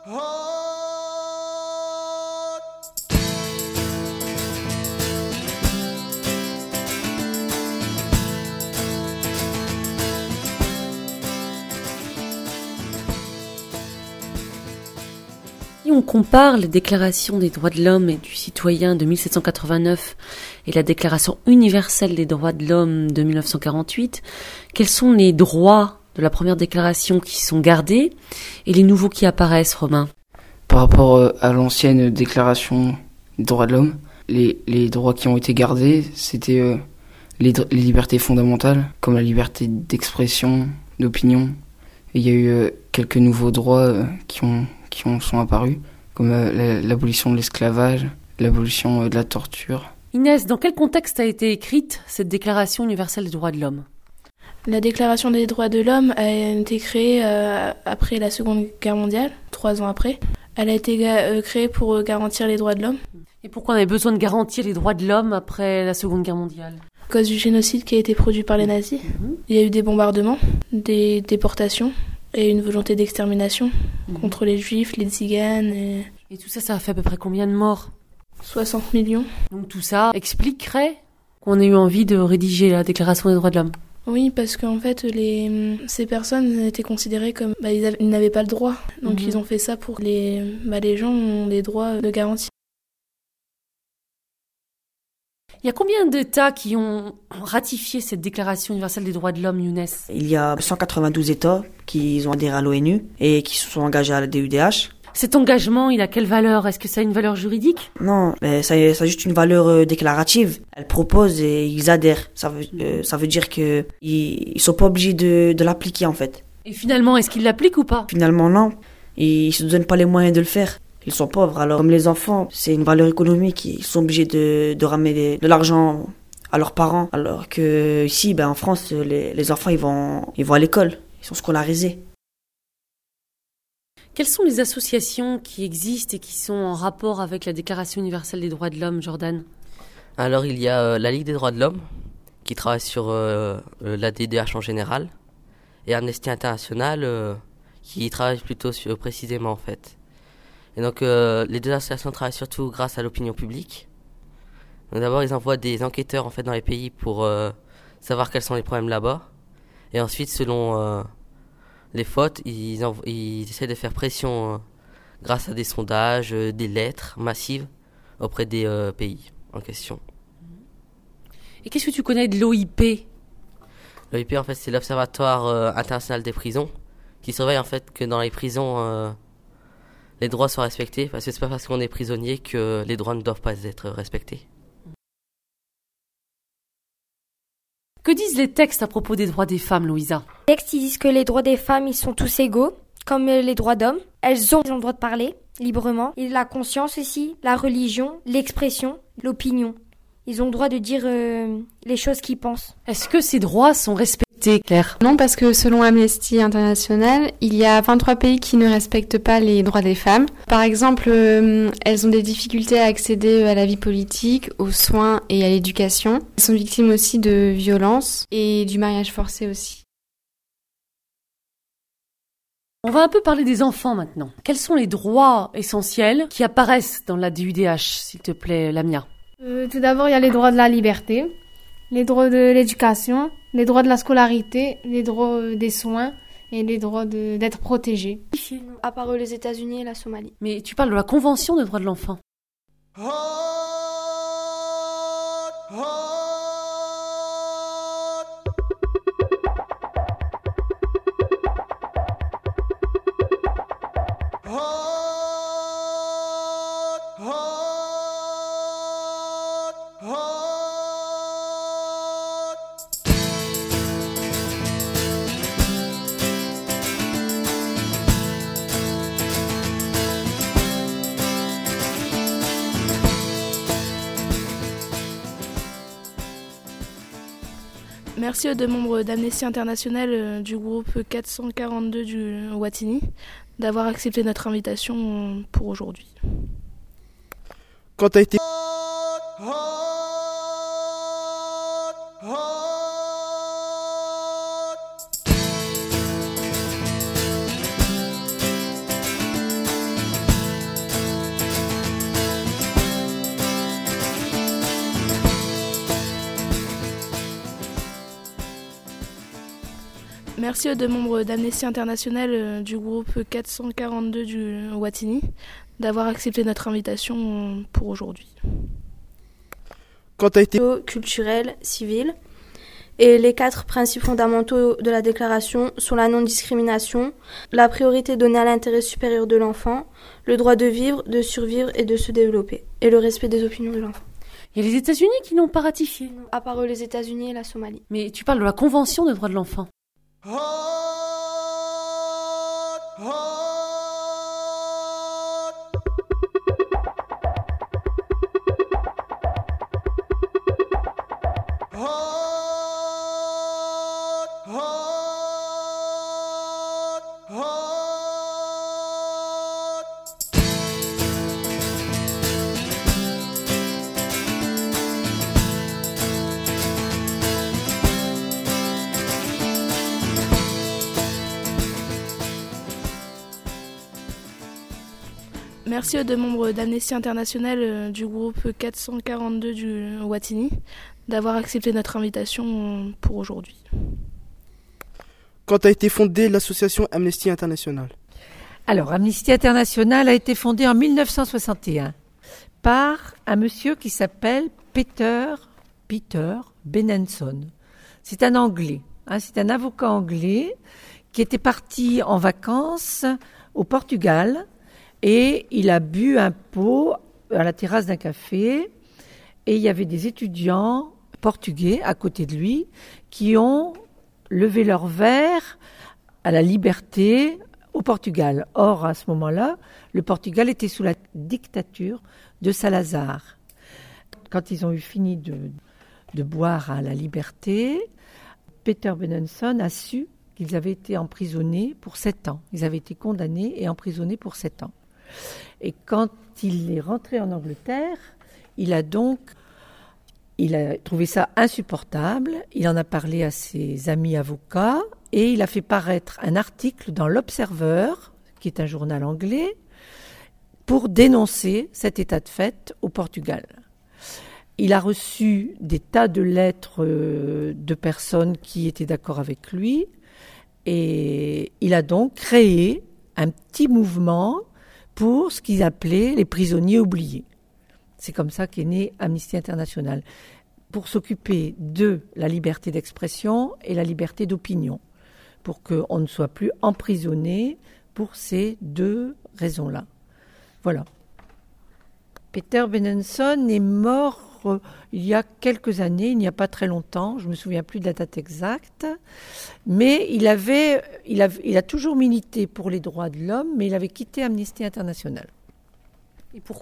Si on compare les déclarations des droits de l'homme et du citoyen de 1789 et la déclaration universelle des droits de l'homme de 1948, quels sont les droits de la première déclaration qui sont gardés et les nouveaux qui apparaissent, Romain? Par rapport à l'ancienne déclaration des droits de l'homme, les droits qui ont été gardés, c'était les libertés fondamentales, comme la liberté d'expression, d'opinion. Et il y a eu quelques nouveaux droits qui sont apparus, comme l'abolition de l'esclavage, l'abolition de la torture. Inès, dans quel contexte a été écrite cette Déclaration universelle des droits de l'homme? La Déclaration des droits de l'homme a été créée après la Seconde Guerre mondiale, 3 ans après. Elle a été créée pour garantir les droits de l'homme. Et pourquoi on avait besoin de garantir les droits de l'homme après la Seconde Guerre mondiale? À cause du génocide qui a été produit par les nazis. Il y a eu des bombardements, des déportations et une volonté d'extermination contre les juifs, les tziganes. Et tout ça, ça a fait à peu près combien de morts? 60 millions. Donc tout ça expliquerait qu'on ait eu envie de rédiger la Déclaration des droits de l'homme. Oui, parce qu'en fait, ces personnes étaient considérées comme... ils n'avaient pas le droit. Donc ils ont fait ça pour que les gens ont des droits de garantie. Il y a combien d'États qui ont ratifié cette Déclaration universelle des droits de l'homme, Younes? Il y a 192 États qui ont adhéré à l'ONU et qui se sont engagés à la DUDH. Cet engagement, il a quelle valeur? Est-ce que ça a une valeur juridique? Non, mais ça a juste une valeur déclarative. Elles proposent et ils adhèrent. Ça veut dire que ils sont pas obligés de l'appliquer en fait. Et finalement, est-ce qu'ils l'appliquent ou pas? Finalement, non. Ils se donnent pas les moyens de le faire. Ils sont pauvres, alors comme les enfants, c'est une valeur économique, ils sont obligés de ramener de l'argent à leurs parents, alors que ici, en France, les enfants ils vont à l'école, ils sont scolarisés. Quelles sont les associations qui existent et qui sont en rapport avec la Déclaration universelle des droits de l'homme, Jordan? Alors il y a la Ligue des droits de l'homme, qui travaille sur la DDH en général, et Amnesty International, qui travaille plutôt précisément en fait. Et donc les deux associations travaillent surtout grâce à l'opinion publique. Donc d'abord ils envoient des enquêteurs en fait dans les pays pour savoir quels sont les problèmes là-bas. Et ensuite selon les fautes, ils essaient de faire pression grâce à des sondages, des lettres massives auprès des pays en question. Et qu'est-ce que tu connais de l'OIP? L'OIP en fait c'est l'Observatoire international des prisons qui surveille en fait que dans les prisons les droits soient respectés, parce que c'est pas parce qu'on est prisonnier que les droits ne doivent pas être respectés. Que disent les textes à propos des droits des femmes, Louisa? Les textes, ils disent que les droits des femmes, ils sont tous égaux, comme les droits d'hommes. Elles ont le droit de parler librement. Et la conscience aussi, la religion, l'expression, l'opinion. Ils ont le droit de dire les choses qu'ils pensent. Est-ce que ces droits sont respectés, Claire? Non, parce que selon Amnesty International, il y a 23 pays qui ne respectent pas les droits des femmes. Par exemple, elles ont des difficultés à accéder à la vie politique, aux soins et à l'éducation. Elles sont victimes aussi de violences et du mariage forcé aussi. On va un peu parler des enfants maintenant. Quels sont les droits essentiels qui apparaissent dans la DUDH, s'il te plaît, Lamia? Tout d'abord, il y a les droits de la liberté, les droits de l'éducation, les droits de la scolarité, les droits des soins et les droits d'être protégé. À part les États-Unis et la Somalie. Mais tu parles de la Convention des droits de l'enfant. Merci aux deux membres d'Amnesty International du groupe 442 du Watini d'avoir accepté notre invitation pour aujourd'hui. Quand t'as été... Merci aux deux membres d'Amnesty International du groupe 442 du Watini d'avoir accepté notre invitation pour aujourd'hui. Quand tu as été culturel, civil. Et les 4 principes fondamentaux de la déclaration sont la non-discrimination, la priorité donnée à l'intérêt supérieur de l'enfant, le droit de vivre, de survivre et de se développer, et le respect des opinions de l'enfant. Il y a les États-Unis qui n'ont pas ratifié. À part les États-Unis et la Somalie. Mais tu parles de la Convention des droits de l'enfant. Merci aux deux membres d'Amnesty International du groupe 442 du Watini d'avoir accepté notre invitation pour aujourd'hui. Quand a été fondée l'association Amnesty International? Alors, Amnesty International a été fondée en 1961 par un monsieur qui s'appelle Peter Benenson. C'est un Anglais, c'est un avocat anglais qui était parti en vacances au Portugal. Et il a bu un pot à la terrasse d'un café et il y avait des étudiants portugais à côté de lui qui ont levé leur verre à la liberté au Portugal. Or, à ce moment-là, le Portugal était sous la dictature de Salazar. Quand ils ont eu fini de boire à la liberté, Peter Benenson a su qu'ils avaient été emprisonnés pour 7 ans. Ils avaient été condamnés et emprisonnés pour 7 ans. Et quand il est rentré en Angleterre, il a trouvé ça insupportable. Il en a parlé à ses amis avocats et il a fait paraître un article dans l'Observer, qui est un journal anglais, pour dénoncer cet état de fait au Portugal. Il a reçu des tas de lettres de personnes qui étaient d'accord avec lui et il a donc créé un petit mouvement pour ce qu'ils appelaient les prisonniers oubliés. C'est comme ça qu'est né Amnesty International, pour s'occuper de la liberté d'expression et la liberté d'opinion, pour qu'on ne soit plus emprisonné pour ces 2 raisons-là. Voilà. Peter Benenson est mort il y a quelques années, il n'y a pas très longtemps, je ne me souviens plus de la date exacte, mais il a toujours milité pour les droits de l'homme, mais il avait quitté Amnesty International. Et pourquoi ?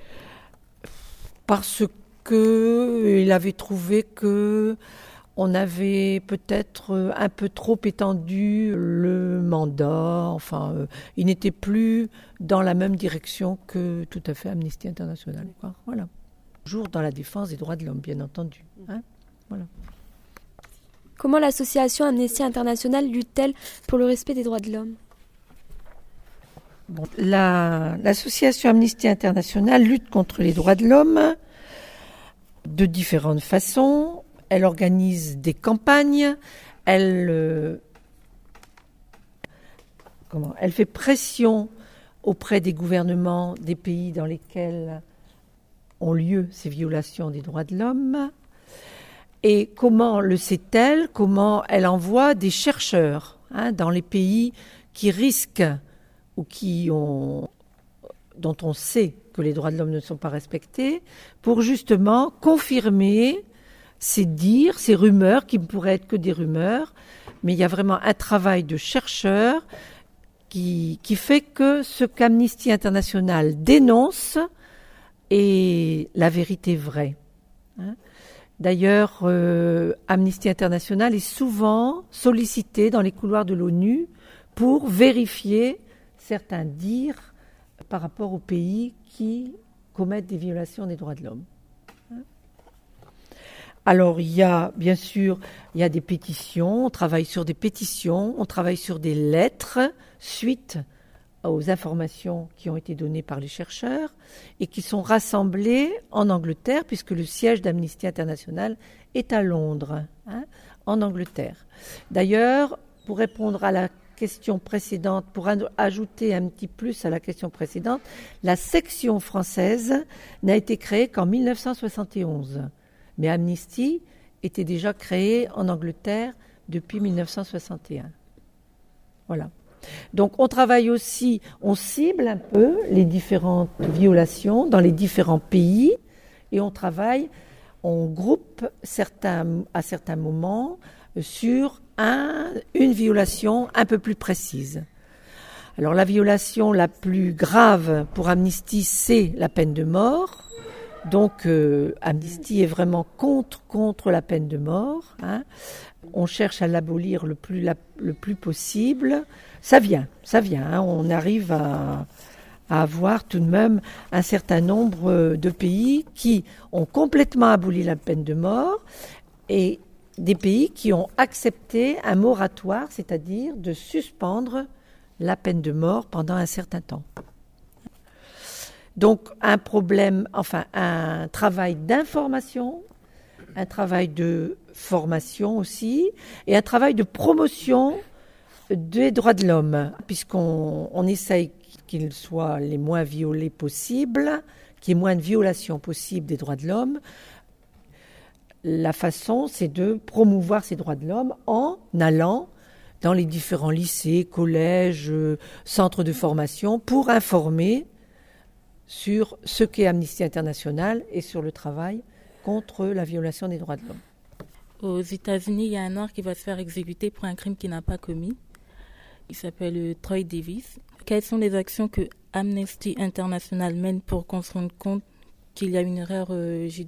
Parce qu'il avait trouvé que on avait peut-être un peu trop étendu le mandat, il n'était plus dans la même direction que tout à fait Amnesty International. Voilà. Toujours dans la défense des droits de l'homme, bien entendu. Voilà. Comment l'association Amnesty International lutte-t-elle pour le respect des droits de l'homme ? L'association Amnesty International lutte contre les droits de l'homme de différentes façons. Elle organise des campagnes, elle fait pression auprès des gouvernements des pays dans lesquels ont lieu ces violations des droits de l'homme. Et comment le sait-elle ? Comment elle envoie des chercheurs dans les pays qui risquent ou dont on sait que les droits de l'homme ne sont pas respectés, pour justement confirmer ces dires, ces rumeurs, qui ne pourraient être que des rumeurs, mais il y a vraiment un travail de chercheurs qui fait que ce qu'Amnesty International dénonce est la vérité vraie. D'ailleurs, Amnesty International est souvent sollicité dans les couloirs de l'ONU pour vérifier certains dires par rapport aux pays qui commettent des violations des droits de l'homme. Alors, il y a des pétitions, on travaille sur des pétitions, on travaille sur des lettres suite aux informations qui ont été données par les chercheurs et qui sont rassemblées en Angleterre, puisque le siège d'Amnesty International est à Londres, en Angleterre. D'ailleurs, pour répondre à la question précédente, pour ajouter un petit plus à la question précédente, la section française n'a été créée qu'en 1971. Mais Amnesty était déjà créée en Angleterre depuis 1961. Voilà. Donc on travaille aussi, on cible un peu les différentes violations dans les différents pays et on travaille, on groupe à certains moments sur une violation un peu plus précise. Alors la violation la plus grave pour Amnesty, c'est la peine de mort. Donc Amnesty est vraiment contre la peine de mort. Hein. On cherche à l'abolir le plus possible. Ça vient. Hein. On arrive à avoir tout de même un certain nombre de pays qui ont complètement aboli la peine de mort et des pays qui ont accepté un moratoire, c'est-à-dire de suspendre la peine de mort pendant un certain temps. Donc un travail d'information, un travail de formation aussi, et un travail de promotion des droits de l'homme, puisqu'on essaye qu'ils soient les moins violés possibles, qu'il y ait moins de violations possibles des droits de l'homme. La façon, c'est de promouvoir ces droits de l'homme en allant dans les différents lycées, collèges, centres de formation pour informer sur ce qu'est Amnesty International et sur le travail contre la violation des droits de l'homme. Aux États-Unis, il y a un Noir qui va se faire exécuter pour un crime qu'il n'a pas commis. Il s'appelle Troy Davis. Quelles sont les actions que Amnesty International mène pour qu'on se rende compte qu'il y a une erreur judiciaire ?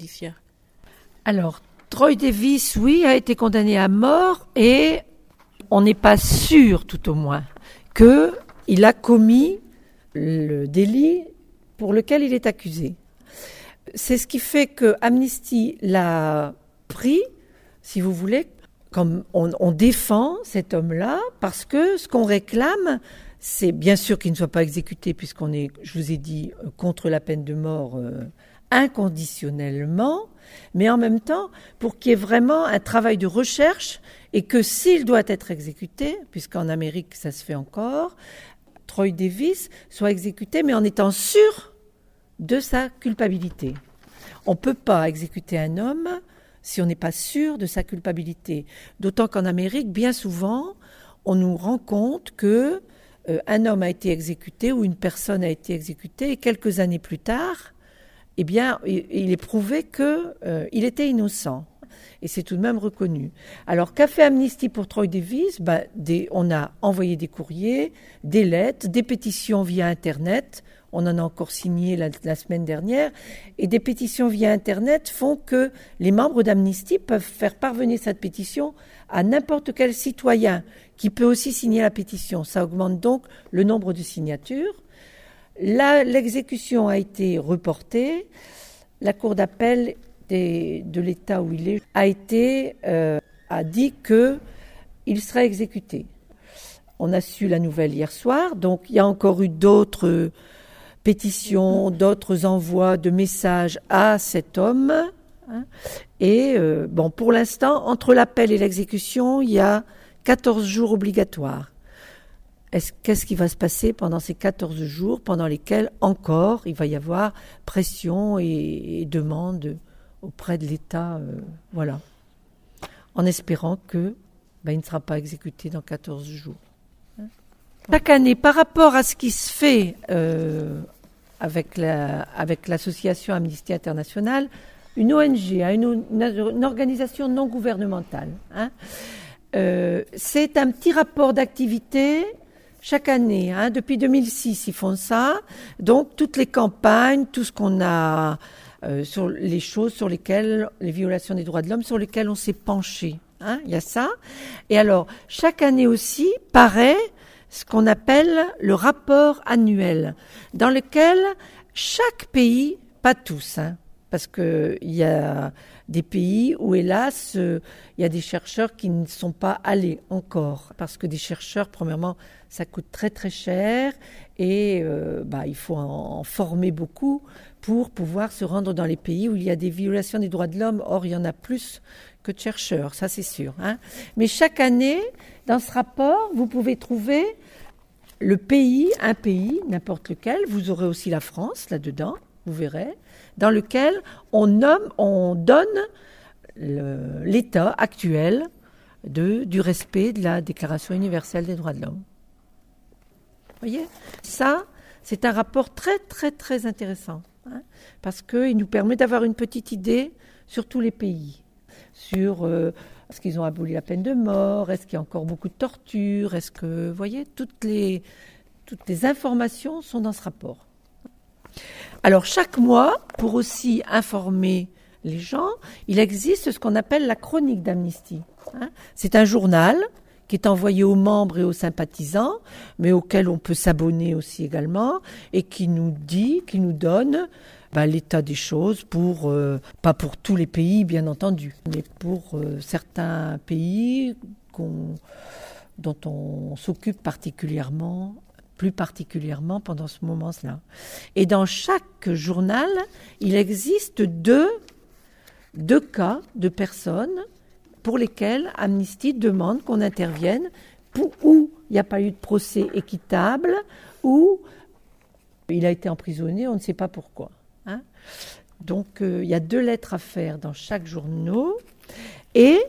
Alors, Troy Davis, oui, a été condamné à mort et on n'est pas sûr, tout au moins, qu'il a commis le délit pour lequel il est accusé. C'est ce qui fait que Amnesty l'a pris, si vous voulez, comme on défend cet homme-là, parce que ce qu'on réclame, c'est bien sûr qu'il ne soit pas exécuté, puisqu'on est, je vous ai dit, contre la peine de mort inconditionnellement, mais en même temps, pour qu'il y ait vraiment un travail de recherche, et que s'il doit être exécuté, puisqu'en Amérique ça se fait encore, Troy Davis soit exécuté, mais en étant sûr de sa culpabilité. On ne peut pas exécuter un homme si on n'est pas sûr de sa culpabilité. D'autant qu'en Amérique, bien souvent, on nous rend compte que un homme a été exécuté ou une personne a été exécutée et quelques années plus tard, eh bien, il est prouvé qu'il était innocent. Et c'est tout de même reconnu. Alors, qu'a fait Amnesty pour Troy Davis ? On a envoyé des courriers, des lettres, des pétitions via Internet. On en a encore signé la semaine dernière. Et des pétitions via Internet font que les membres d'Amnesty peuvent faire parvenir cette pétition à n'importe quel citoyen qui peut aussi signer la pétition. Ça augmente donc le nombre de signatures. L'exécution a été reportée. La Cour d'appel de l'État où il est a dit qu'il serait exécuté. On a su la nouvelle hier soir, donc il y a encore eu d'autres pétitions, d'autres envois de messages à cet homme. Et pour l'instant, entre l'appel et l'exécution, il y a 14 jours obligatoires. Qu'est-ce qui va se passer pendant ces 14 jours, pendant lesquels encore il va y avoir pression et demande auprès de l'État, en espérant qu'il ne sera pas exécuté dans 14 jours. Chaque année, par rapport à ce qui se fait avec l'association Amnesty International, une ONG, une organisation non gouvernementale, c'est un petit rapport d'activité chaque année. Depuis 2006, ils font ça. Donc, toutes les campagnes, tout ce qu'on a... sur les choses sur lesquelles, les violations des droits de l'homme sur lesquelles on s'est penché. Il y a ça. Et alors, chaque année aussi, paraît ce qu'on appelle le rapport annuel, dans lequel chaque pays, pas tous, parce qu'il y a des pays où, hélas, il y a des chercheurs qui ne sont pas allés encore, parce que des chercheurs, premièrement, ça coûte très très cher, et il faut en former beaucoup pour pouvoir se rendre dans les pays où il y a des violations des droits de l'homme. Or, il y en a plus que de chercheurs, ça c'est sûr. Hein. Mais chaque année, dans ce rapport, vous pouvez trouver un pays, n'importe lequel, vous aurez aussi la France là-dedans, vous verrez, dans lequel on donne l'état actuel du respect de la Déclaration universelle des droits de l'homme. Vous voyez ? Ça, c'est un rapport très, très, très intéressant, hein, parce qu'il nous permet d'avoir une petite idée sur tous les pays, sur est-ce qu'ils ont aboli la peine de mort, est-ce qu'il y a encore beaucoup de torture, est-ce que, vous voyez, toutes les informations sont dans ce rapport. Alors, chaque mois, pour aussi informer les gens, il existe ce qu'on appelle la chronique d'Amnesty. Hein. C'est un journal qui est envoyé aux membres et aux sympathisants, mais auquel on peut s'abonner aussi également, et qui nous donne l'état des choses pas pour tous les pays, bien entendu, mais pour certains pays dont on s'occupe plus particulièrement pendant ce moment-là. Et dans chaque journal, il existe deux cas de personnes pour lesquelles Amnesty demande qu'on intervienne, où il n'y a pas eu de procès équitable, où il a été emprisonné, on ne sait pas pourquoi. Hein. Donc, il y a 2 lettres à faire dans chaque journal. Et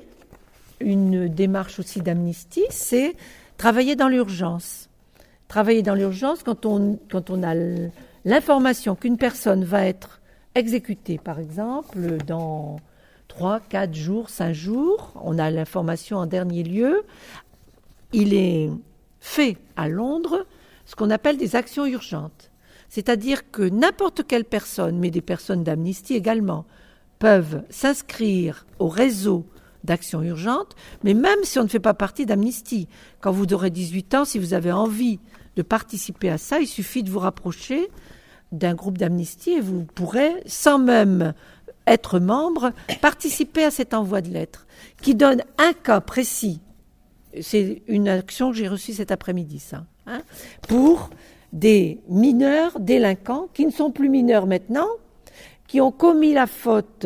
une démarche aussi d'Amnesty, c'est travailler dans l'urgence. Travailler dans l'urgence quand on a l'information qu'une personne va être exécutée, par exemple, dans 3, 4 jours, 5 jours. On a l'information en dernier lieu. Il est fait à Londres ce qu'on appelle des actions urgentes. C'est-à-dire que n'importe quelle personne, mais des personnes d'Amnesty également, peuvent s'inscrire au réseau d'actions urgentes, mais même si on ne fait pas partie d'Amnesty. Quand vous aurez 18 ans, si vous avez envie de participer à ça, il suffit de vous rapprocher d'un groupe d'Amnesty et vous pourrez, sans même être membre, participer à cet envoi de lettres qui donne un cas précis. C'est une action que j'ai reçue cet après-midi, ça, hein, pour des mineurs délinquants qui ne sont plus mineurs maintenant, qui ont commis la faute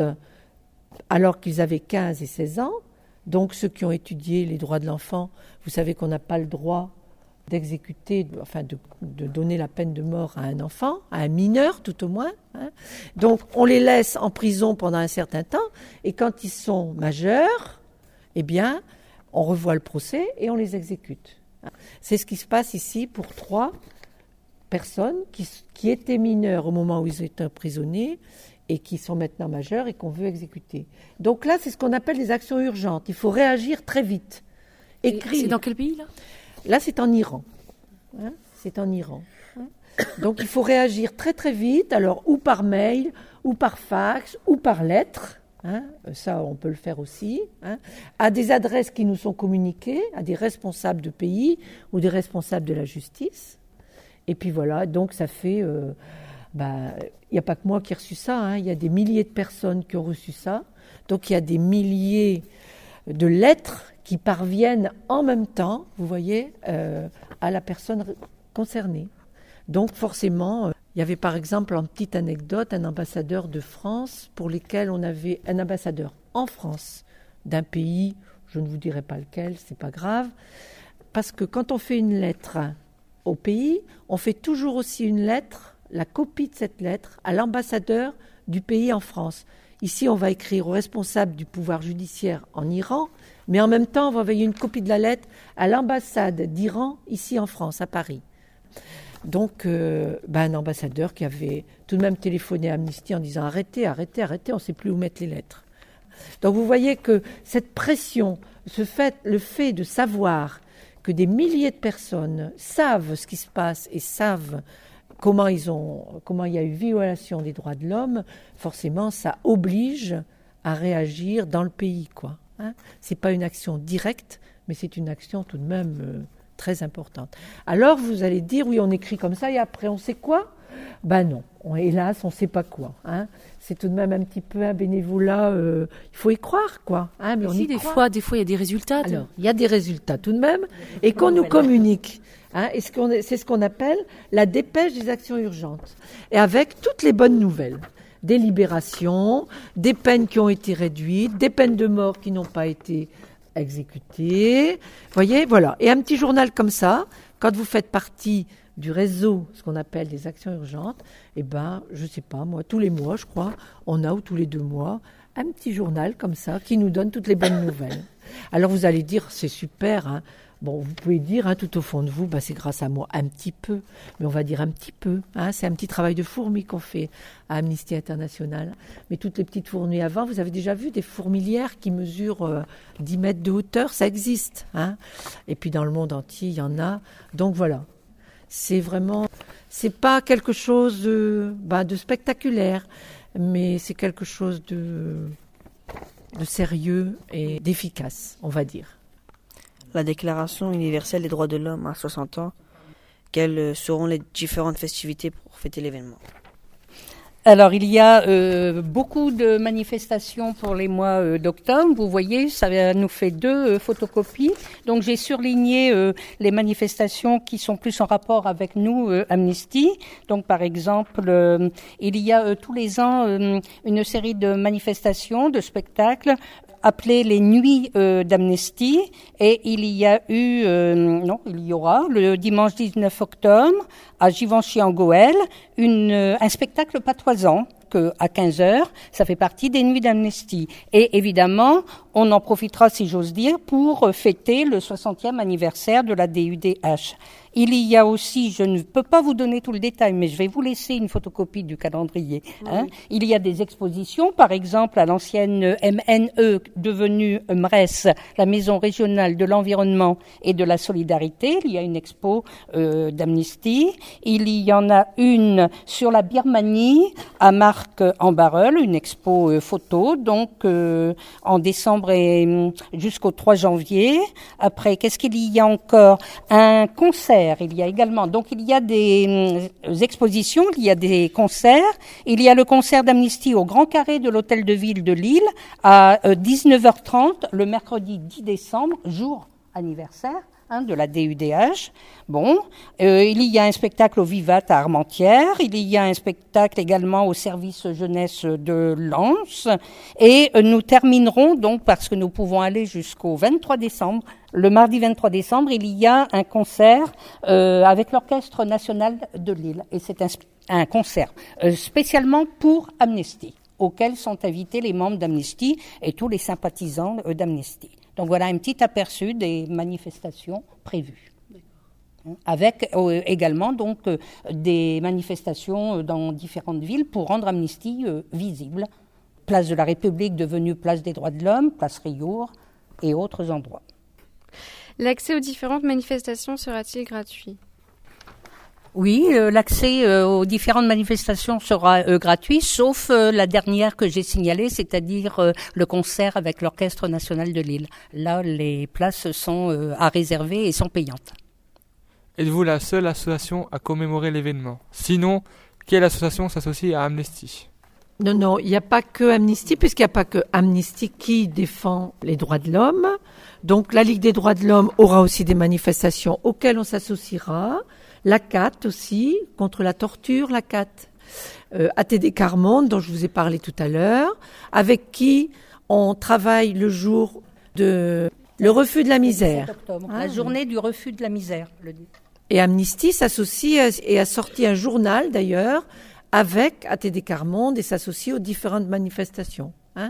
alors qu'ils avaient 15 et 16 ans. Donc ceux qui ont étudié les droits de l'enfant, vous savez qu'on n'a pas le droit d'exécuter, de donner la peine de mort à un enfant, à un mineur tout au moins. Hein. Donc on les laisse en prison pendant un certain temps, et quand ils sont majeurs, eh bien, on revoit le procès et on les exécute. C'est ce qui se passe ici pour 3 personnes qui étaient mineures au moment où ils étaient emprisonnés et qui sont maintenant majeurs et qu'on veut exécuter. Donc là, c'est ce qu'on appelle des actions urgentes. Il faut réagir très vite. C'est dans quel pays, là ? Là, c'est en Iran. Hein, c'est en Iran. Hein. Donc, il faut réagir très, très vite. Alors, ou par mail, ou par fax, ou par lettre. Hein, ça, on peut le faire aussi. Hein, à des adresses qui nous sont communiquées, à des responsables de pays ou des responsables de la justice. Et puis voilà, donc ça fait... il n'y a pas que moi qui ai reçu ça. Hein, il y a des milliers de personnes qui ont reçu ça. Donc, il y a des milliers de lettres qui parviennent en même temps, vous voyez, à la personne concernée. Donc forcément, il y avait par exemple, en petite anecdote, un ambassadeur de France pour lequel on avait un ambassadeur en France d'un pays, je ne vous dirai pas lequel, c'est pas grave, parce que quand on fait une lettre au pays, on fait toujours aussi une lettre, la copie de cette lettre, à l'ambassadeur du pays en France. Ici, on va écrire au responsable du pouvoir judiciaire en Iran, mais en même temps, on va envoyer une copie de la lettre à l'ambassade d'Iran, ici en France, à Paris. Donc, un ambassadeur qui avait tout de même téléphoné à Amnesty en disant « Arrêtez, on ne sait plus où mettre les lettres ». Donc, vous voyez que cette pression, le fait de savoir que des milliers de personnes savent ce qui se passe et savent comment il y a eu violation des droits de l'homme, forcément, ça oblige à réagir dans le pays, quoi. Hein, c'est pas une action directe, mais c'est une action tout de même très importante. Alors vous allez dire, oui, on écrit comme ça et après on sait quoi ? Non, hélas, on sait pas quoi. Hein. C'est tout de même un petit peu un bénévolat, il faut y croire, quoi. Hein, mais des fois, il y a des résultats. Alors, il y a des résultats tout de même, et qu'on nous communique. Hein, c'est ce qu'on appelle la dépêche des actions urgentes, et avec toutes les bonnes nouvelles. des libérations, des peines qui ont été réduites, des peines de mort qui n'ont pas été exécutées. Voyez, voilà. Et un petit journal comme ça, quand vous faites partie du réseau, ce qu'on appelle des actions urgentes, eh ben, je sais pas, moi, tous les mois, je crois, on a, ou tous les 2 mois, un petit journal comme ça qui nous donne toutes les bonnes nouvelles. Alors vous allez dire, c'est super, hein. Bon, vous pouvez dire, hein, tout au fond de vous, bah, c'est grâce à moi, un petit peu, mais on va dire un petit peu, hein, c'est un petit travail de fourmi qu'on fait à Amnesty International. Mais toutes les petites fourmis avant, vous avez déjà vu des fourmilières qui mesurent 10 mètres de hauteur, ça existe, hein. Et puis dans le monde entier, il y en a. Donc voilà, c'est vraiment, c'est pas quelque chose de spectaculaire, mais c'est quelque chose de sérieux et d'efficace, on va dire. La Déclaration universelle des droits de l'homme à 60 ans, quelles seront les différentes festivités pour fêter l'événement? Alors, il y a beaucoup de manifestations pour les mois d'octobre. Vous voyez, ça nous fait 2 photocopies. Donc, j'ai surligné les manifestations qui sont plus en rapport avec nous, Amnesty. Donc, par exemple, il y a tous les ans une série de manifestations, de spectacles appelées les Nuits d'Amnesty. Et il y aura le dimanche 19 octobre à Givenchy-en-Gohelle un spectacle patoisant à 15h, ça fait partie des Nuits d'Amnesty. Et évidemment, on en profitera, si j'ose dire, pour fêter le 60e anniversaire de la DUDH. Il y a aussi, je ne peux pas vous donner tout le détail, mais je vais vous laisser une photocopie du calendrier. Hein. Il y a des expositions, par exemple à l'ancienne MNE, devenue MRES, la Maison régionale de l'environnement et de la solidarité. Il y a une expo d'Amnesty. Il y en a une sur la Birmanie à Marc-en-Barœul, une expo photo, donc en décembre et jusqu'au 3 janvier. Après, qu'est-ce qu'il y a encore? Un concert. Il y a également, donc il y a des expositions, il y a des concerts. Il y a le concert d'Amnesty au Grand Carré de l'Hôtel de Ville de Lille à 19h30 le mercredi 10 décembre, jour anniversaire de la DUDH. Bon, il y a un spectacle au Vivat à Armentières, il y a un spectacle également au service jeunesse de Lens, et nous terminerons donc, parce que nous pouvons aller jusqu'au 23 décembre, le mardi 23 décembre, il y a un concert avec l'Orchestre national de Lille, et c'est un concert spécialement pour Amnesty, auquel sont invités les membres d'Amnesty et tous les sympathisants d'Amnesty. Donc voilà un petit aperçu des manifestations prévues. Avec également donc des manifestations dans différentes villes pour rendre Amnesty visible. Place de la République devenue place des droits de l'homme, place Riour et autres endroits. L'accès aux différentes manifestations sera-t-il gratuit ? Oui, l'accès aux différentes manifestations sera gratuit, sauf la dernière que j'ai signalée, c'est-à-dire le concert avec l'Orchestre national de Lille. Là, les places sont à réserver et sont payantes. Êtes-vous la seule association à commémorer l'événement? Sinon, quelle association s'associe à Amnesty? Non, il n'y a pas que Amnesty, puisqu'il n'y a pas que Amnesty qui défend les droits de l'homme. Donc la Ligue des droits de l'homme aura aussi des manifestations auxquelles on s'associera. La CAT aussi, contre la torture, la CAT. ATD Carmonde, dont je vous ai parlé tout à l'heure, avec qui on travaille le jour de le refus de la misère. 17 octobre, la journée du refus de la misère. Et Amnesty s'associe et a sorti un journal d'ailleurs avec ATD Carmonde et s'associe aux différentes manifestations.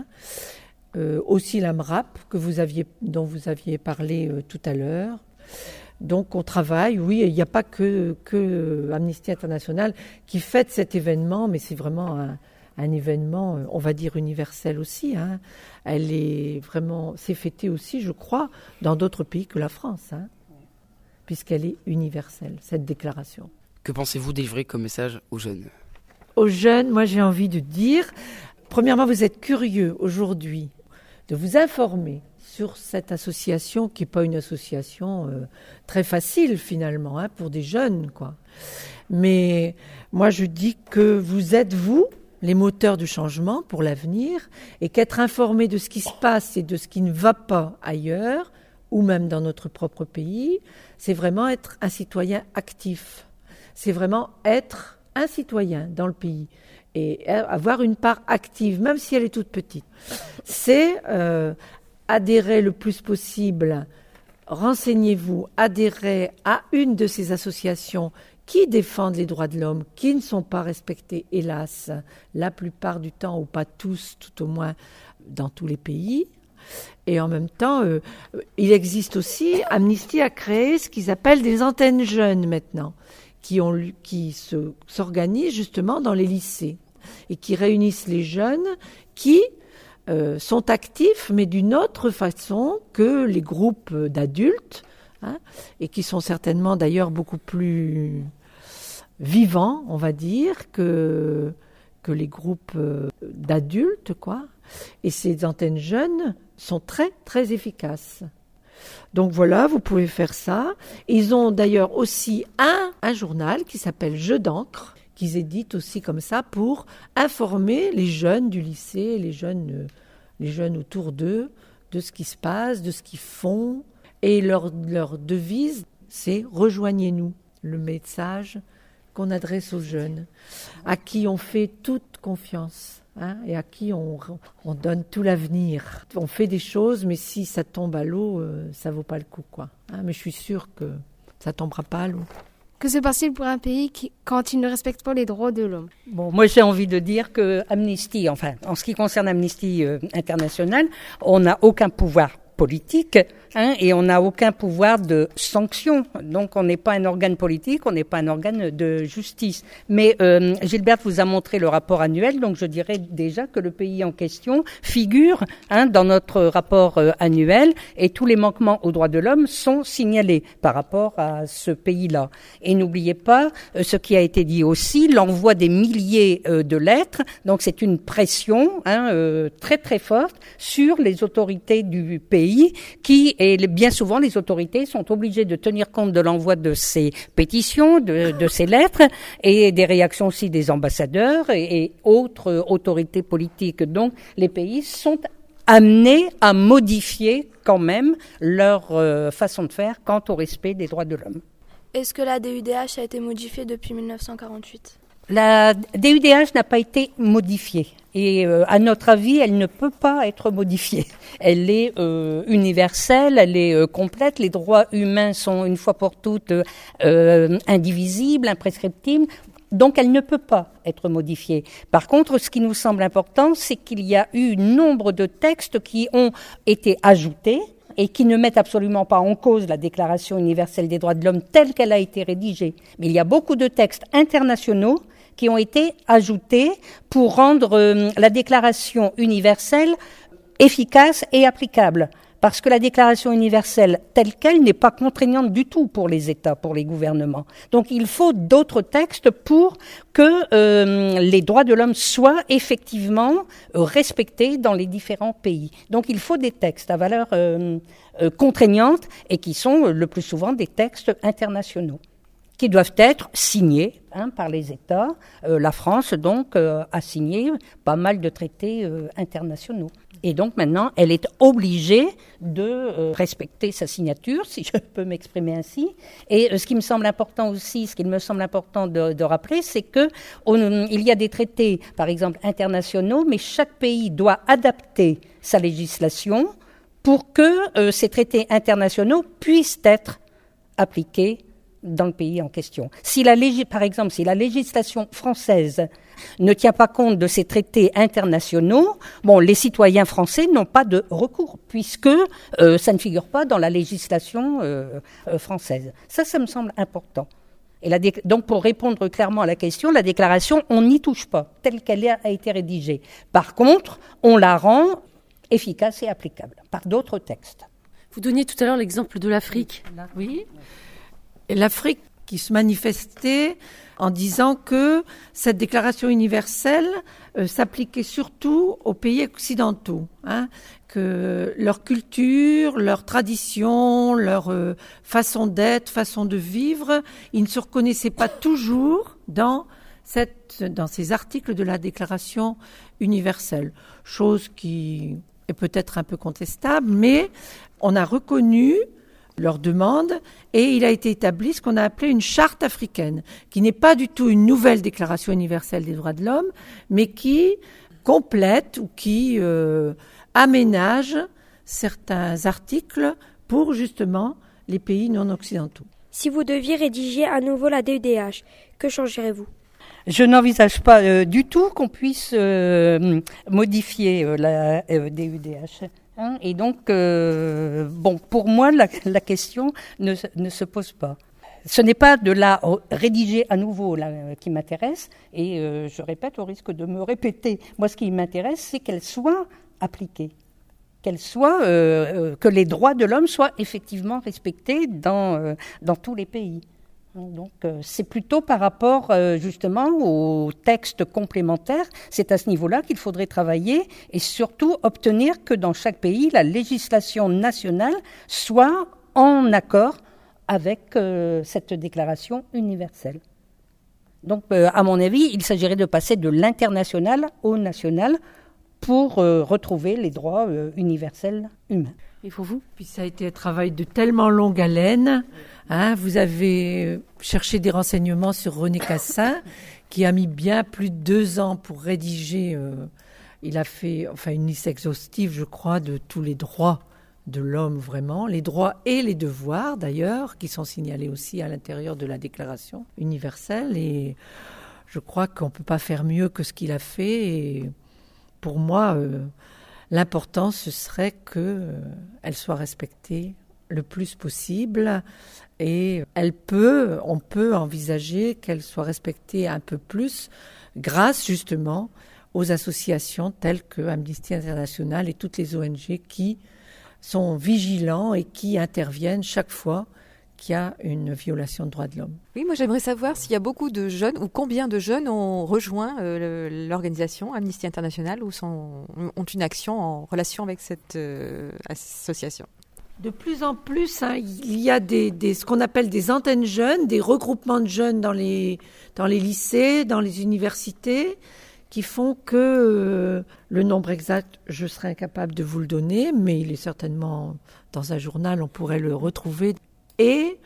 Aussi la MRAP dont vous aviez parlé tout à l'heure. Donc on travaille, oui, il n'y a pas que Amnesty International qui fête cet événement, mais c'est vraiment un événement, on va dire universel aussi. Elle est vraiment, c'est fêté aussi, je crois, dans d'autres pays que la France, puisqu'elle est universelle, cette déclaration. Que pensez-vous délivrer comme message aux jeunes? Aux jeunes, moi j'ai envie de dire, premièrement, vous êtes curieux aujourd'hui de vous informer sur cette association qui n'est pas une association très facile finalement pour des jeunes, quoi. Mais moi je dis que vous êtes vous les moteurs du changement pour l'avenir et qu'être informé de ce qui se passe et de ce qui ne va pas ailleurs ou même dans notre propre pays, c'est vraiment être un citoyen actif. C'est vraiment être un citoyen dans le pays et avoir une part active, même si elle est toute petite. C'est adhérer le plus possible, renseignez-vous, adhérez à une de ces associations qui défendent les droits de l'homme, qui ne sont pas respectés, hélas, la plupart du temps, ou pas tous, tout au moins dans tous les pays. Et en même temps, il existe aussi, Amnesty a créé ce qu'ils appellent des antennes jeunes maintenant, qui s'organisent justement dans les lycées et qui réunissent les jeunes qui sont actifs, mais d'une autre façon que les groupes d'adultes, hein, et qui sont certainement d'ailleurs beaucoup plus vivants, on va dire, que les groupes d'adultes, quoi. Et ces antennes jeunes sont très, très efficaces. Donc voilà, vous pouvez faire ça. Ils ont d'ailleurs aussi un journal qui s'appelle Jeux d'encre, qu'ils éditent aussi comme ça pour informer les jeunes du lycée, les jeunes autour d'eux, de ce qui se passe, de ce qu'ils font. Et leur devise, c'est « Rejoignez-nous », le message qu'on adresse aux jeunes, à qui on fait toute confiance, hein, et à qui on donne tout l'avenir. On fait des choses, mais si ça tombe à l'eau, ça vaut pas le coup, quoi. Hein, mais je suis sûre que ça tombera pas à l'eau. Que se passe-t-il pour un pays quand il ne respecte pas les droits de l'homme ? Bon, moi j'ai envie de dire que Amnesty, enfin, en ce qui concerne Amnesty International, on n'a aucun pouvoir politique, hein, et on n'a aucun pouvoir de sanction. Donc on n'est pas un organe politique, on n'est pas un organe de justice. Mais Gilberte vous a montré le rapport annuel, donc je dirais déjà que le pays en question figure, hein, dans notre rapport annuel, et tous les manquements aux droits de l'homme sont signalés par rapport à ce pays-là. Et n'oubliez pas ce qui a été dit aussi, l'envoi des milliers de lettres. Donc c'est une pression, hein, très très forte sur les autorités du pays, et bien souvent les autorités sont obligées de tenir compte de l'envoi de ces pétitions, de ces lettres, et des réactions aussi des ambassadeurs et autres autorités politiques. Donc les pays sont amenés à modifier quand même leur façon de faire quant au respect des droits de l'homme. Est-ce que la DUDH a été modifiée depuis 1948 ? La DUDH n'a pas été modifiée et à notre avis, elle ne peut pas être modifiée. Elle est universelle, elle est complète. Les droits humains sont une fois pour toutes indivisibles, imprescriptibles. Donc elle ne peut pas être modifiée. Par contre, ce qui nous semble important, c'est qu'il y a eu nombre de textes qui ont été ajoutés et qui ne mettent absolument pas en cause la Déclaration universelle des droits de l'homme telle qu'elle a été rédigée. Mais il y a beaucoup de textes internationaux qui ont été ajoutés pour rendre la Déclaration universelle efficace et applicable. Parce que la Déclaration universelle telle qu'elle n'est pas contraignante du tout pour les États, pour les gouvernements. Donc il faut d'autres textes pour que les droits de l'homme soient effectivement respectés dans les différents pays. Donc il faut des textes à valeur contraignante et qui sont le plus souvent des textes internationaux, qui doivent être signés, hein, par les États. La France, donc, a signé pas mal de traités internationaux. Et donc, maintenant, elle est obligée de respecter sa signature, si je peux m'exprimer ainsi. Et ce qui me semble important aussi, de rappeler, c'est que il y a des traités, par exemple, internationaux, mais chaque pays doit adapter sa législation pour que ces traités internationaux puissent être appliqués dans le pays en question. Par exemple, si la législation française ne tient pas compte de ces traités internationaux, les citoyens français n'ont pas de recours, puisque ça ne figure pas dans la législation française. Ça me semble important. Et donc, pour répondre clairement à la question, la déclaration, on n'y touche pas, telle qu'elle a été rédigée. Par contre, on la rend efficace et applicable par d'autres textes. Vous donniez tout à l'heure l'exemple de l'Afrique. Oui. Et l'Afrique qui se manifestait en disant que cette déclaration universelle s'appliquait surtout aux pays occidentaux, hein, que leur culture, leur tradition, leur façon d'être, façon de vivre, ils ne se reconnaissaient pas toujours dans ces articles de la déclaration universelle. Chose qui est peut-être un peu contestable, mais on a reconnu leurs demandes et il a été établi ce qu'on a appelé une charte africaine, qui n'est pas du tout une nouvelle déclaration universelle des droits de l'homme, mais qui complète ou qui aménage certains articles pour justement les pays non occidentaux. Si vous deviez rédiger à nouveau la DUDH, que changerez-vous ? Je n'envisage pas du tout qu'on puisse modifier la DUDH. Hein, et donc, pour moi, la question ne se pose pas. Ce n'est pas de la rédiger à nouveau qui m'intéresse, et je répète, au risque de me répéter. Moi, ce qui m'intéresse, c'est qu'elle soit appliquée, que les droits de l'homme soient effectivement respectés dans tous les pays. Donc, c'est plutôt par rapport justement aux textes complémentaires. C'est à ce niveau-là qu'il faudrait travailler et surtout obtenir que dans chaque pays, la législation nationale soit en accord avec cette déclaration universelle. Donc, à mon avis, il s'agirait de passer de l'international au national pour retrouver les droits universels humains. Et pour vous ? Puis ça a été un travail de tellement longue haleine. Hein, vous avez cherché des renseignements sur René Cassin, qui a mis bien plus de 2 ans pour rédiger. Il a fait une liste exhaustive, je crois, de tous les droits de l'homme, vraiment. Les droits et les devoirs, d'ailleurs, qui sont signalés aussi à l'intérieur de la Déclaration universelle. Et je crois qu'on ne peut pas faire mieux que ce qu'il a fait. Et pour moi, l'important, ce serait qu'elle soit respectée le plus possible et on peut envisager qu'elle soit respectée un peu plus grâce justement aux associations telles que Amnesty International et toutes les ONG qui sont vigilants et qui interviennent chaque fois qu'il y a une violation de droits de l'homme. Oui, moi j'aimerais savoir s'il y a beaucoup de jeunes ou combien de jeunes ont rejoint l'organisation Amnesty International ou ont une action en relation avec cette association. De plus en plus, il y a ce qu'on appelle des antennes jeunes, des regroupements de jeunes dans les lycées, dans les universités, qui font que le nombre exact, je serais incapable de vous le donner, mais il est certainement dans un journal, on pourrait le retrouver. Et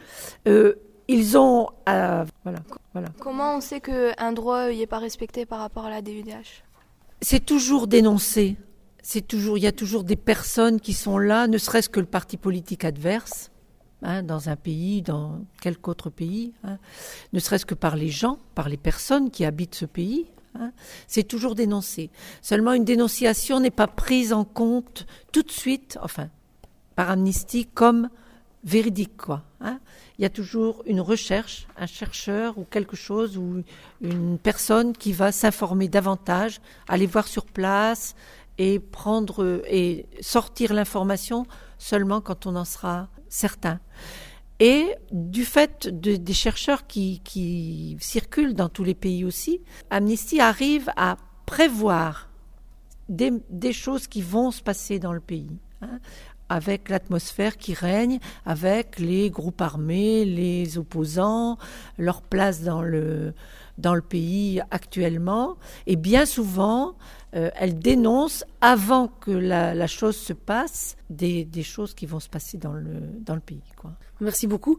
ils ont... voilà. Comment on sait qu'un droit n'est pas respecté par rapport à la DUDH ? C'est toujours dénoncé. Il y a toujours des personnes qui sont là, ne serait-ce que le parti politique adverse, dans un pays, dans quelque autre pays, ne serait-ce que par les gens, par les personnes qui habitent ce pays. C'est toujours dénoncé. Seulement, une dénonciation n'est pas prise en compte tout de suite, par Amnesty, comme véridique, quoi. Il y a toujours une recherche, un chercheur ou quelque chose, ou une personne qui va s'informer davantage, aller voir sur place et sortir l'information seulement quand on en sera certain. Et du fait des chercheurs qui circulent dans tous les pays aussi, Amnesty arrive à prévoir des choses qui vont se passer dans le pays, avec l'atmosphère qui règne, avec les groupes armés, les opposants, leur place dans le pays actuellement. Et bien souvent, elle dénonce, avant que la chose se passe, des choses qui vont se passer dans le pays, quoi. Merci beaucoup.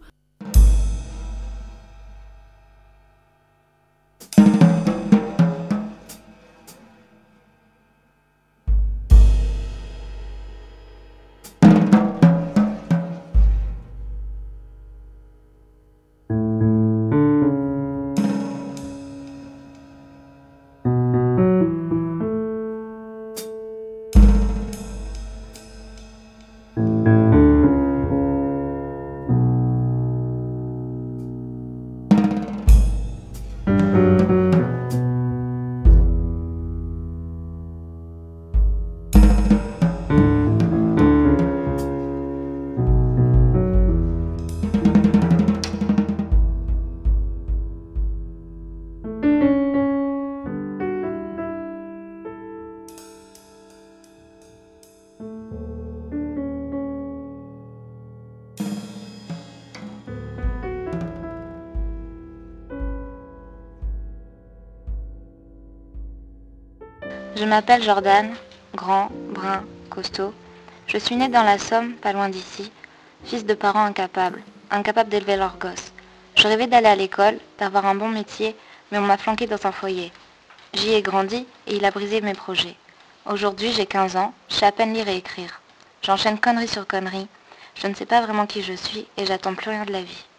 Je m'appelle Jordan, grand, brun, costaud. Je suis né dans la Somme, pas loin d'ici. fils de parents incapables d'élever leurs gosses. Je rêvais d'aller à l'école, d'avoir un bon métier, mais on m'a flanqué dans un foyer. J'y ai grandi et il a brisé mes projets. Aujourd'hui, j'ai 15 ans, je sais à peine lire et écrire. J'enchaîne conneries sur conneries. Je ne sais pas vraiment qui je suis et j'attends plus rien de la vie.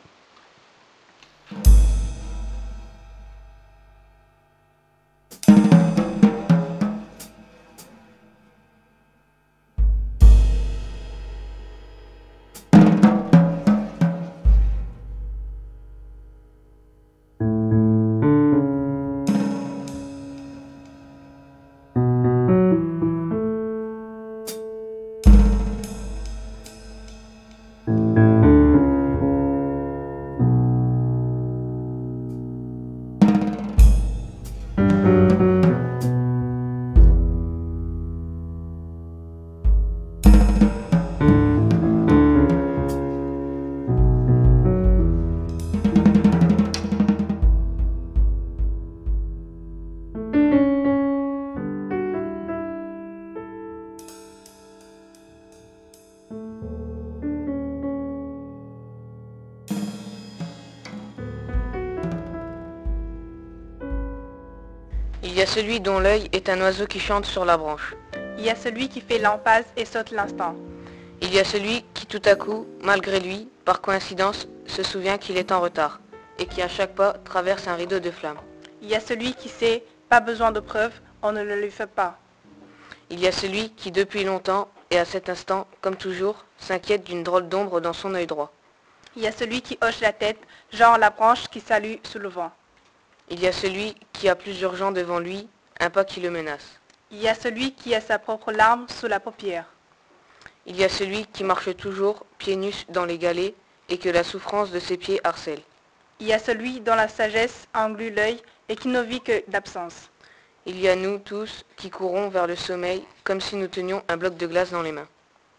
Il y a celui dont l'œil est un oiseau qui chante sur la branche. Il y a celui qui fait l'impasse et saute l'instant. Il y a celui qui tout à coup, malgré lui, par coïncidence, se souvient qu'il est en retard et qui à chaque pas traverse un rideau de flammes. Il y a celui qui sait, pas besoin de preuves, on ne le lui fait pas. Il y a celui qui depuis longtemps et à cet instant, comme toujours, s'inquiète d'une drôle d'ombre dans son œil droit. Il y a celui qui hoche la tête, genre la branche qui salue sous le vent. Il y a celui qui a plus urgent devant lui, un pas qui le menace. Il y a celui qui a sa propre larme sous la paupière. Il y a celui qui marche toujours, pieds nus dans les galets, et que la souffrance de ses pieds harcèle. Il y a celui dont la sagesse englue l'œil et qui ne vit que d'absence. Il y a nous tous qui courons vers le sommeil comme si nous tenions un bloc de glace dans les mains.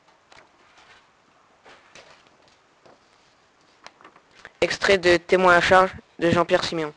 Extrait de Témoin à charge de Jean-Pierre Siméon.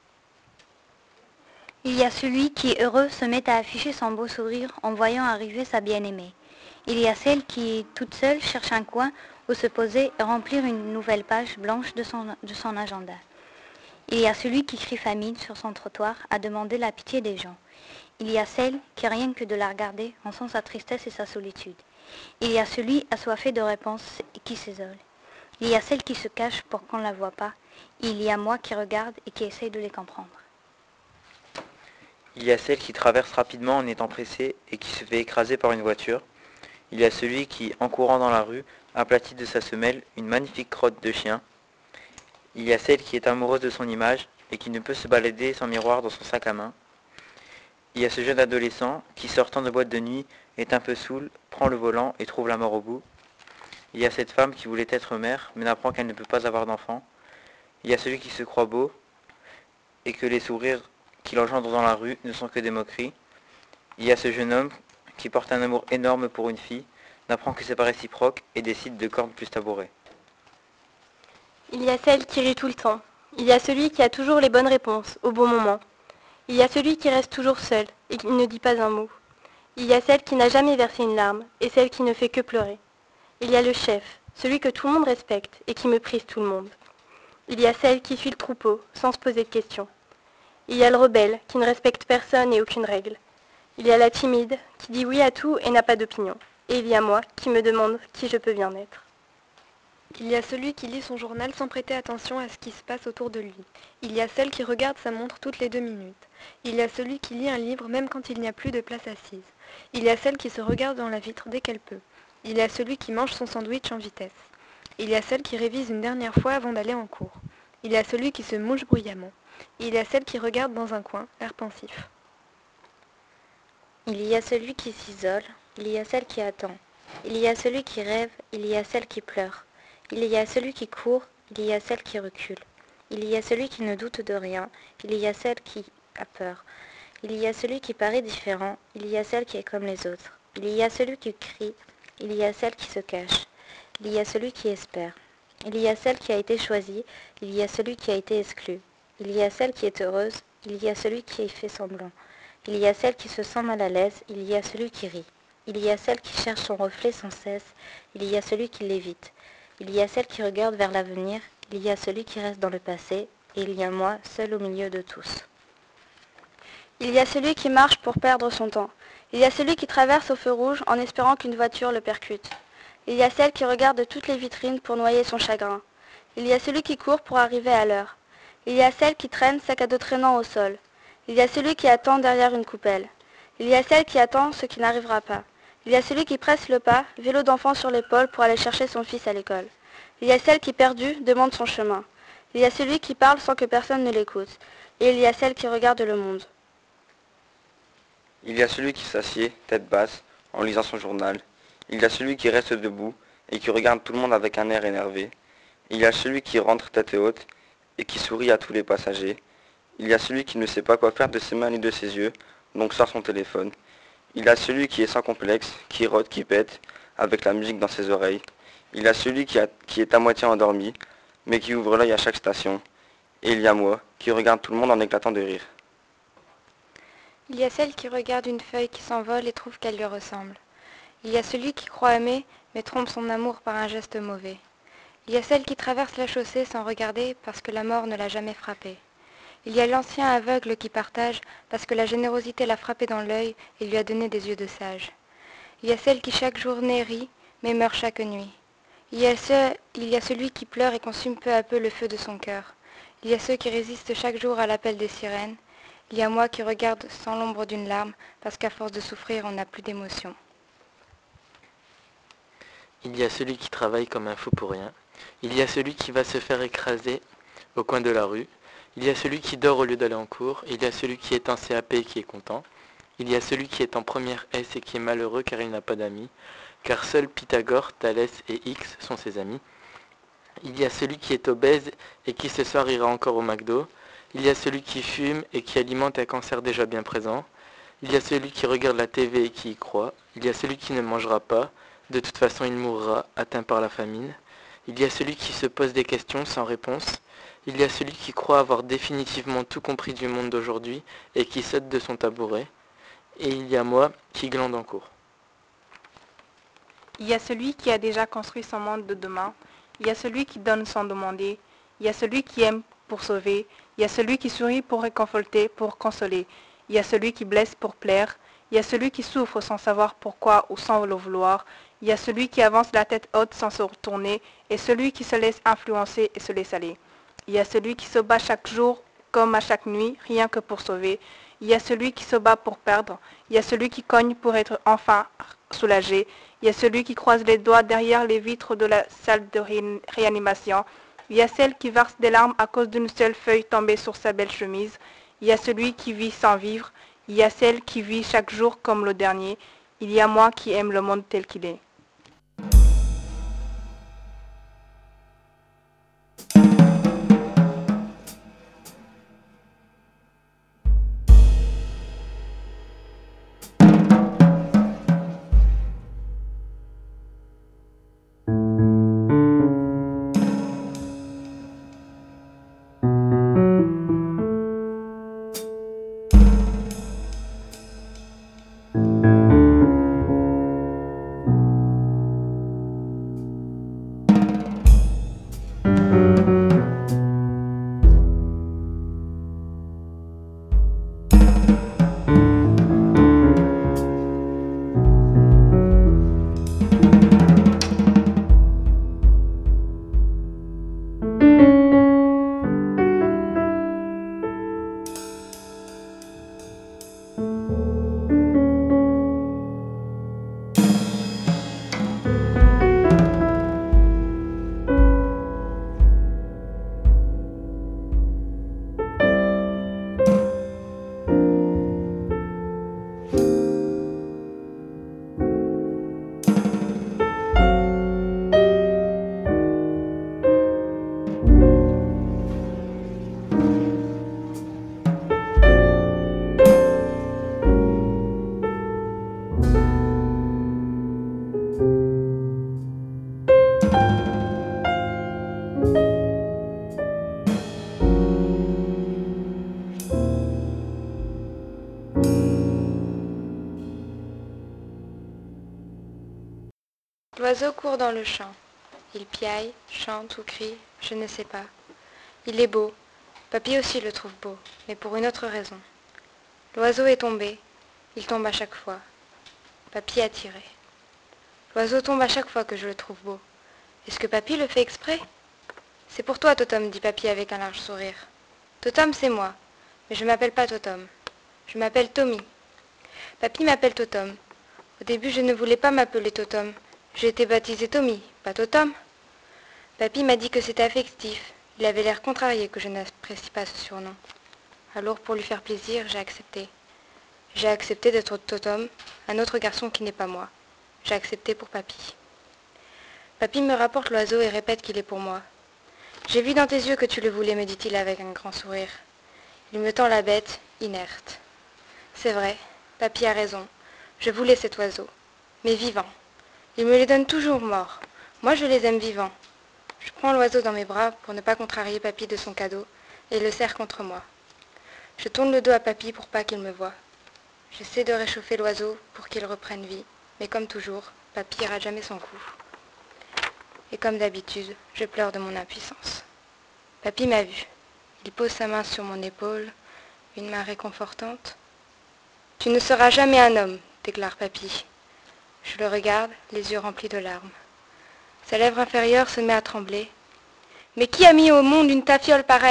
Il y a celui qui, heureux, se met à afficher son beau sourire en voyant arriver sa bien-aimée. Il y a celle qui, toute seule, cherche un coin où se poser et remplir une nouvelle page blanche de son agenda. Il y a celui qui crie famine sur son trottoir à demander la pitié des gens. Il y a celle qui, rien que de la regarder, en sent sa tristesse et sa solitude. Il y a celui assoiffé de réponses et qui s'isole. Il y a celle qui se cache pour qu'on ne la voie pas. Il y a moi qui regarde et qui essaye de les comprendre. Il y a celle qui traverse rapidement en étant pressée et qui se fait écraser par une voiture. Il y a celui qui, en courant dans la rue, aplatit de sa semelle une magnifique crotte de chien. Il y a celle qui est amoureuse de son image et qui ne peut se balader sans miroir dans son sac à main. Il y a ce jeune adolescent qui, sortant de boîte de nuit, est un peu saoul, prend le volant et trouve la mort au bout. Il y a cette femme qui voulait être mère mais n'apprend qu'elle ne peut pas avoir d'enfant. Il y a celui qui se croit beau et que les sourires qu'il engendre dans la rue ne sont que des moqueries. Il y a ce jeune homme qui porte un amour énorme pour une fille, n'apprend que c'est pas réciproque et décide de cordes plus tabourées. Il y a celle qui rit tout le temps. Il y a celui qui a toujours les bonnes réponses, au bon moment. Il y a celui qui reste toujours seul et qui ne dit pas un mot. Il y a celle qui n'a jamais versé une larme et celle qui ne fait que pleurer. Il y a le chef, celui que tout le monde respecte et qui méprise tout le monde. Il y a celle qui suit le troupeau sans se poser de questions. Il y a le rebelle qui ne respecte personne et aucune règle. Il y a la timide qui dit oui à tout et n'a pas d'opinion. Et il y a moi qui me demande qui je peux bien être. Il y a celui qui lit son journal sans prêter attention à ce qui se passe autour de lui. Il y a celle qui regarde sa montre toutes les 2 minutes. Il y a celui qui lit un livre même quand il n'y a plus de place assise. Il y a celle qui se regarde dans la vitre dès qu'elle peut. Il y a celui qui mange son sandwich en vitesse. Il y a celle qui révise une dernière fois avant d'aller en cours. Il y a celui qui se mouche bruyamment. Il y a celle qui regarde dans un coin, l'air pensif. Il y a celui qui s'isole, il y a celle qui attend. Il y a celui qui rêve, il y a celle qui pleure. Il y a celui qui court, il y a celle qui recule. Il y a celui qui ne doute de rien, il y a celle qui a peur. Il y a celui qui paraît différent, il y a celle qui est comme les autres. Il y a celui qui crie, il y a celle qui se cache. Il y a celui qui espère. Il y a celle qui a été choisie, il y a celui qui a été exclu. Il y a celle qui est heureuse, il y a celui qui fait semblant. Il y a celle qui se sent mal à l'aise, il y a celui qui rit. Il y a celle qui cherche son reflet sans cesse, il y a celui qui l'évite. Il y a celle qui regarde vers l'avenir, il y a celui qui reste dans le passé, et il y a moi, seul au milieu de tous. Il y a celui qui marche pour perdre son temps. Il y a celui qui traverse au feu rouge en espérant qu'une voiture le percute. Il y a celle qui regarde toutes les vitrines pour noyer son chagrin. Il y a celui qui court pour arriver à l'heure. Il y a celle qui traîne, sac à dos traînant au sol. Il y a celui qui attend derrière une coupelle. Il y a celle qui attend ce qui n'arrivera pas. Il y a celui qui presse le pas, vélo d'enfant sur l'épaule pour aller chercher son fils à l'école. Il y a celle qui, perdue, demande son chemin. Il y a celui qui parle sans que personne ne l'écoute. Et il y a celle qui regarde le monde. Il y a celui qui s'assied, tête basse, en lisant son journal. Il y a celui qui reste debout et qui regarde tout le monde avec un air énervé. Il y a celui qui rentre tête haute et qui sourit à tous les passagers. Il y a celui qui ne sait pas quoi faire de ses mains ni de ses yeux, donc sort son téléphone. Il y a celui qui est sans complexe, qui rôde, qui pète, avec la musique dans ses oreilles. Il y a celui qui est à moitié endormi, mais qui ouvre l'œil à chaque station. Et il y a moi, qui regarde tout le monde en éclatant de rire. Il y a celle qui regarde une feuille qui s'envole et trouve qu'elle lui ressemble. Il y a celui qui croit aimer, mais trompe son amour par un geste mauvais. Il y a celle qui traverse la chaussée sans regarder parce que la mort ne l'a jamais frappée. Il y a l'ancien aveugle qui partage parce que la générosité l'a frappé dans l'œil et lui a donné des yeux de sage. Il y a celle qui chaque journée rit, mais meurt chaque nuit. Il y a celui qui pleure et consume peu à peu le feu de son cœur. Il y a ceux qui résistent chaque jour à l'appel des sirènes. Il y a moi qui regarde sans l'ombre d'une larme, parce qu'à force de souffrir, on n'a plus d'émotion. Il y a celui qui travaille comme un fou pour rien. Il y a celui qui va se faire écraser au coin de la rue. Il y a celui qui dort au lieu d'aller en cours. Il y a celui qui est en CAP et qui est content. Il y a celui qui est en première S et qui est malheureux car il n'a pas d'amis. Car seuls Pythagore, Thalès et X sont ses amis. Il y a celui qui est obèse et qui ce soir ira encore au McDo. Il y a celui qui fume et qui alimente un cancer déjà bien présent. Il y a celui qui regarde la TV et qui y croit. Il y a celui qui ne mangera pas. De toute façon, il mourra, atteint par la famine. Il y a celui qui se pose des questions sans réponse. Il y a celui qui croit avoir définitivement tout compris du monde d'aujourd'hui et qui saute de son tabouret. Et il y a moi qui glande en cours. Il y a celui qui a déjà construit son monde de demain. Il y a celui qui donne sans demander. Il y a celui qui aime pour sauver. Il y a celui qui sourit pour réconforter, pour consoler. Il y a celui qui blesse pour plaire. Il y a celui qui souffre sans savoir pourquoi ou sans le vouloir. Il y a celui qui avance la tête haute sans se retourner et celui qui se laisse influencer et se laisse aller. Il y a celui qui se bat chaque jour comme à chaque nuit, rien que pour sauver. Il y a celui qui se bat pour perdre. Il y a celui qui cogne pour être enfin soulagé. Il y a celui qui croise les doigts derrière les vitres de la salle de réanimation. Il y a celle qui verse des larmes à cause d'une seule feuille tombée sur sa belle chemise. Il y a celui qui vit sans vivre. Il y a celle qui vit chaque jour comme le dernier. Il y a moi qui aime le monde tel qu'il est. L'oiseau court dans le champ. Il piaille, chante ou crie, je ne sais pas. Il est beau. Papy aussi le trouve beau, mais pour une autre raison. L'oiseau est tombé. Il tombe à chaque fois. Papy a tiré. L'oiseau tombe à chaque fois que je le trouve beau. Est-ce que papy le fait exprès? C'est pour toi, Totom, dit papy avec un large sourire. Totom, c'est moi, mais je m'appelle pas Totom. Je m'appelle Tommy. Papy m'appelle Totom. Au début, je ne voulais pas m'appeler Totom. J'ai été baptisé Tommy, pas Totom. Papy m'a dit que c'était affectif. Il avait l'air contrarié que je n'apprécie pas ce surnom. Alors, pour lui faire plaisir, j'ai accepté. J'ai accepté d'être Totom, un autre garçon qui n'est pas moi. J'ai accepté pour papy. Papy me rapporte l'oiseau et répète qu'il est pour moi. J'ai vu dans tes yeux que tu le voulais, me dit-il avec un grand sourire. Il me tend la bête, inerte. C'est vrai, papy a raison. Je voulais cet oiseau, mais vivant. Il me les donne toujours morts. Moi, je les aime vivants. Je prends l'oiseau dans mes bras pour ne pas contrarier papy de son cadeau et le serre contre moi. Je tourne le dos à papy pour pas qu'il me voie. J'essaie de réchauffer l'oiseau pour qu'il reprenne vie, mais comme toujours, papy rate jamais son coup. Et comme d'habitude, je pleure de mon impuissance. Papy m'a vu. Il pose sa main sur mon épaule, une main réconfortante. « Tu ne seras jamais un homme, » déclare papy. Je le regarde, les yeux remplis de larmes. Sa lèvre inférieure se met à trembler. « Mais qui a mis au monde une tafiole pareille ?»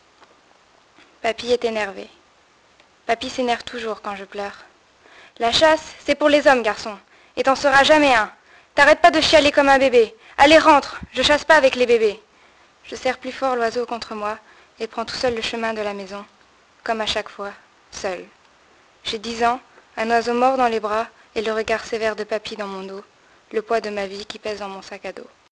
Papy est énervé. Papy s'énerve toujours quand je pleure. « La chasse, c'est pour les hommes, garçon, et t'en seras jamais un. T'arrêtes pas de chialer comme un bébé. Allez, rentre, je chasse pas avec les bébés. » Je serre plus fort l'oiseau contre moi et prends tout seul le chemin de la maison, comme à chaque fois, seul. J'ai 10 ans, un oiseau mort dans les bras et le regard sévère de papy dans mon dos, le poids de ma vie qui pèse dans mon sac à dos.